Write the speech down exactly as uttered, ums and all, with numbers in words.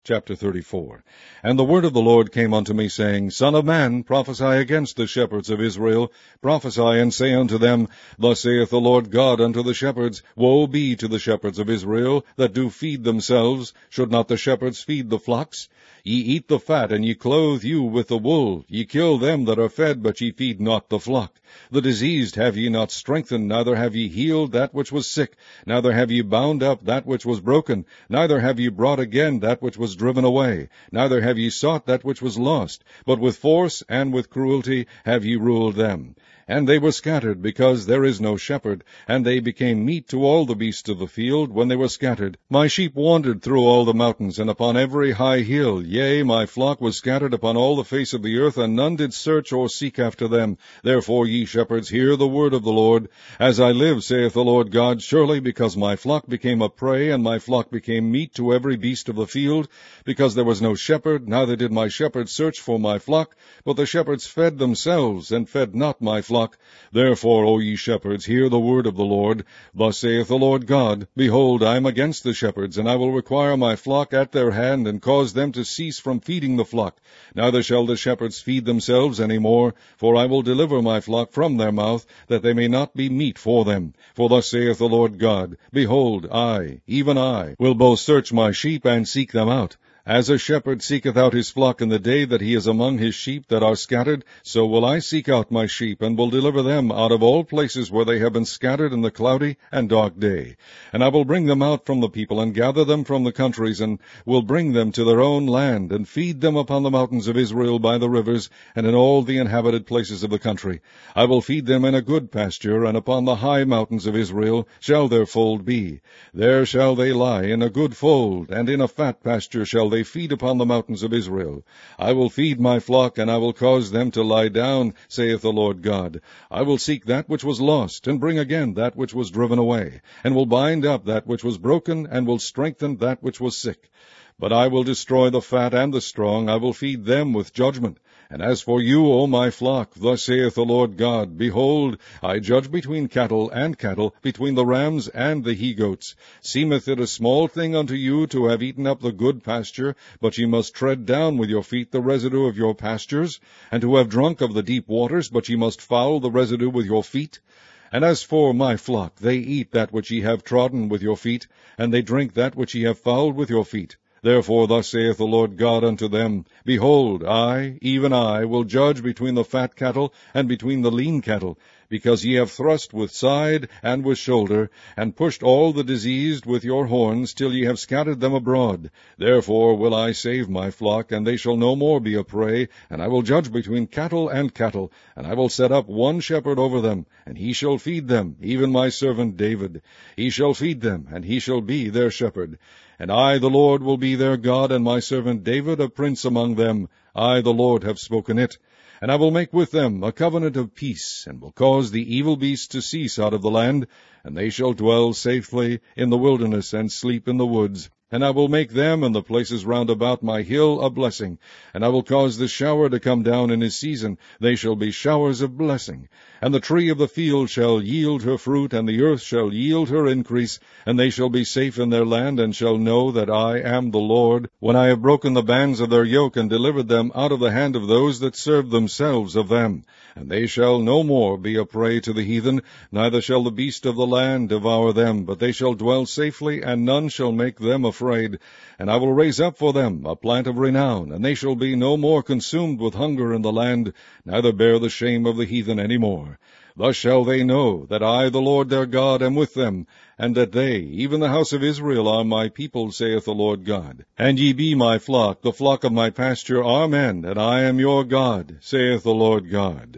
Chapter thirty-four. And the word of the Lord came unto me, saying, Son of man, prophesy against the shepherds of Israel. Prophesy, and say unto them, Thus saith the Lord God unto the shepherds, Woe be to the shepherds of Israel, that do feed themselves. Should not the shepherds feed the flocks? Ye eat the fat, and ye clothe you with the wool. Ye kill them that are fed, but ye feed not the flock. The diseased have ye not strengthened, neither have ye healed that which was sick, neither have ye bound up that which was broken, neither have ye brought again that which was driven away, neither have ye sought that which was lost, but with force and with cruelty have ye ruled them. And they were scattered, because there is no shepherd, and they became meat to all the beasts of the field when they were scattered. My sheep wandered through all the mountains, and upon every high hill. Yea, my flock was scattered upon all the face of the earth, and none did search or seek after them. Therefore, ye shepherds, hear the word of the Lord. As I live, saith the Lord God, surely because my flock became a prey, and my flock became meat to every beast of the field, because there was no shepherd, neither did my shepherds search for my flock, but the shepherds fed themselves, and fed not my flock. Therefore, O ye shepherds, hear the word of the Lord. Thus saith the Lord God, Behold, I am against the shepherds, and I will require my flock at their hand, and cause them to cease from feeding the flock. Neither shall the shepherds feed themselves any more, for I will deliver my flock from their mouth, that they may not be meat for them. For thus saith the Lord God, Behold, I, even I, will both search my sheep and seek them out. As a shepherd seeketh out his flock in the day that he is among his sheep that are scattered, so will I seek out my sheep, and will deliver them out of all places where they have been scattered in the cloudy and dark day. And I will bring them out from the people, and gather them from the countries, and will bring them to their own land, and feed them upon the mountains of Israel by the rivers, and in all the inhabited places of the country. I will feed them in a good pasture, and upon the high mountains of Israel shall their fold be. There shall they lie in a good fold, and in a fat pasture shall they feed upon the mountains of Israel. I will feed my flock, and I will cause them to lie down, saith the Lord God. I will seek that which was lost, and bring again that which was driven away, and will bind up that which was broken, and will strengthen that which was sick. But I will destroy the fat and the strong, I will feed them with judgment. And as for you, O my flock, thus saith the Lord God, Behold, I judge between cattle and cattle, between the rams and the he-goats. Seemeth it a small thing unto you to have eaten up the good pasture, but ye must tread down with your feet the residue of your pastures, and to have drunk of the deep waters, but ye must foul the residue with your feet? And as for my flock, they eat that which ye have trodden with your feet, and they drink that which ye have fouled with your feet. Therefore thus saith the Lord God unto them, Behold, I, even I, will judge between the fat cattle and between the lean cattle, because ye have thrust with side and with shoulder, and pushed all the diseased with your horns, till ye have scattered them abroad. Therefore will I save my flock, and they shall no more be a prey, and I will judge between cattle and cattle, and I will set up one shepherd over them, and he shall feed them, even my servant David. He shall feed them, and he shall be their shepherd. And I, the Lord, will be their God, and my servant David a prince among them. I, the Lord, have spoken it. And I will make with them a covenant of peace, and will cause the evil beasts to cease out of the land, and they shall dwell safely in the wilderness, and sleep in the woods. And I will make them and the places round about my hill a blessing, and I will cause the shower to come down in his season. They shall be showers of blessing. And the tree of the field shall yield her fruit, and the earth shall yield her increase, and they shall be safe in their land, and shall know that I am the Lord, when I have broken the bands of their yoke, and delivered them out of the hand of those that served themselves of them. And they shall no more be a prey to the heathen, neither shall the beast of the land devour them, but they shall dwell safely, and none shall make them afraid. And I will raise up for them a plant of renown, and they shall be no more consumed with hunger in the land, neither bear the shame of the heathen any more. Thus shall they know that I, the Lord their God, am with them, and that they, even the house of Israel, are my people, saith the Lord God. And ye be my flock, the flock of my pasture. Amen. And I am your God, saith the Lord God.